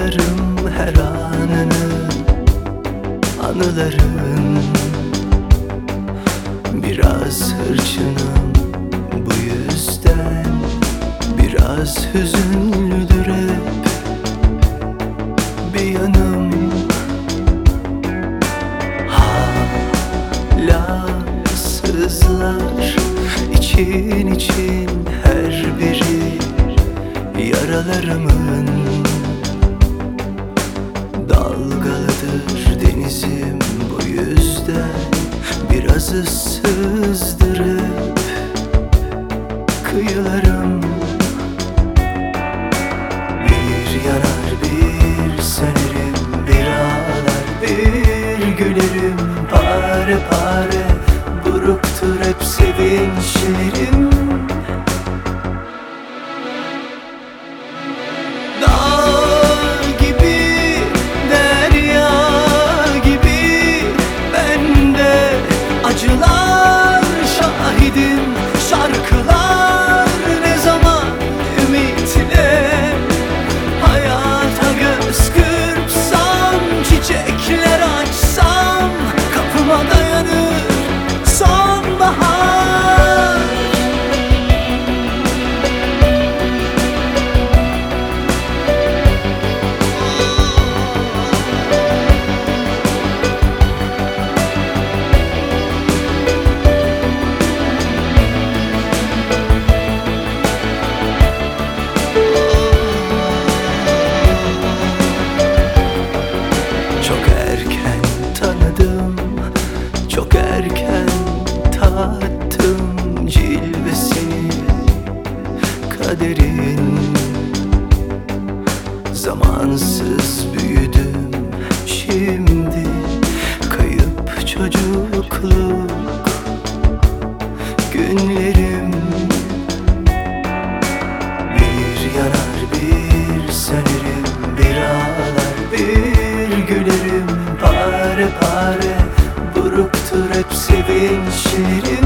Hatırlarım her anını, anıların. Biraz hırçınım bu yüzden, biraz hüzünlüdür hep bir yanım. Hala sızlar için için her biri yaralarımın. Dalgalıdır denizim bu yüzden, biraz ıssızdır hep kıyılarım. Bir yanar bir sönerim, bir ağlar bir gülerim. Pare pare buruktur hep sevinçlerim. Dağ gibi, derya gibi, ben de acılar şahidim. Şarkılar ne zaman ümitle, hayata göz kırpsam, çiçekler açsam, kapıma dayanır sonbahar. Çok erken tattım cilvesini kaderin. Zamansız büyüdüm şimdi, kayıp çocukluk günlerim. Bir yanar bir sönerim, bir ağlar bir gülerim. Pare pare buruktur hep sevinçlerim.